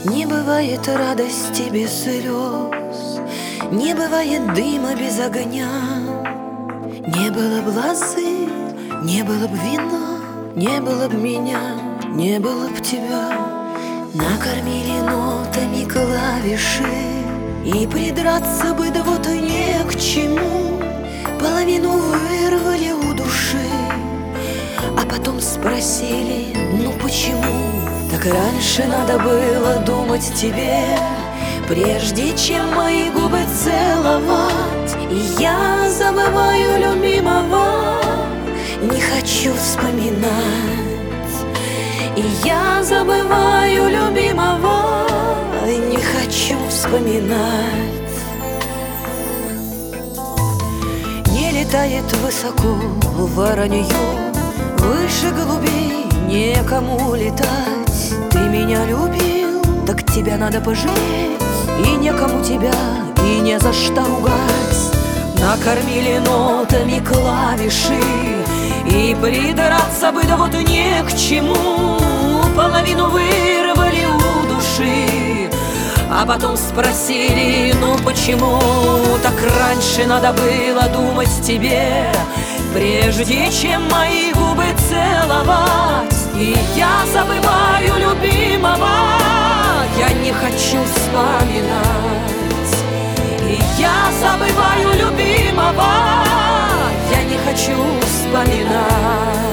Не бывает радости без слез, не бывает дыма без огня. Не было б лозы, не было б вина, не было б меня, не было б тебя. Накормили нотами клавиши, и придраться бы да вот не к чему. Половину вырвали у души, а потом спросили, ну почему? Так раньше надо было думать тебе, прежде чем мои губы целовать. И я забываю любимого, не хочу вспоминать. И я забываю любимого, не хочу вспоминать. Не летает высоко воронье, выше голубей некому летать. Ты меня любил, так тебя надо пожалеть, и некому тебя, и не за что ругать. Накормили нотами клавиши, и придраться бы да вот не к чему. Половину вырвали у души, а потом спросили, ну почему? Так раньше надо было думать тебе, прежде чем мои губы целовать. И я забываю любимого, я не хочу вспоминать. И я забываю любимого, я не хочу вспоминать.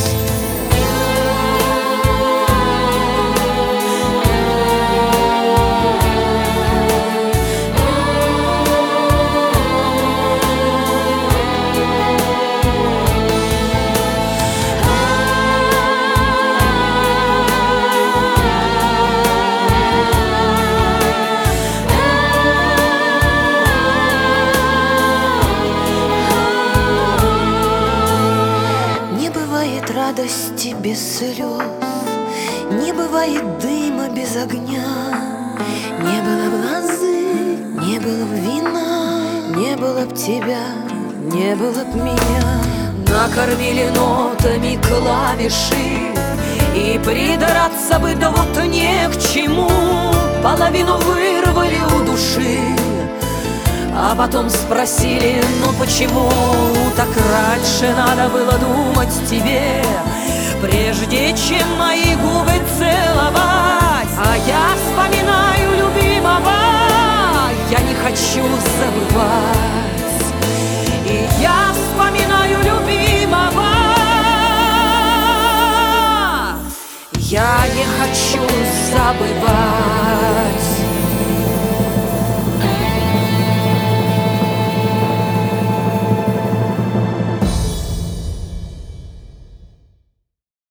Радости без слез, не бывает дыма без огня. Не было б лозы, не было б вина, не было б тебя, не было б меня. Накормили нотами клавиши, и придраться бы да вот не к чему. Половину вырвали у души, а потом спросили, ну почему? Так раньше надо было думать тебе, прежде чем мои губы целовать. А я вспоминаю любимого, я не хочу забывать. И я вспоминаю любимого, я не хочу забывать.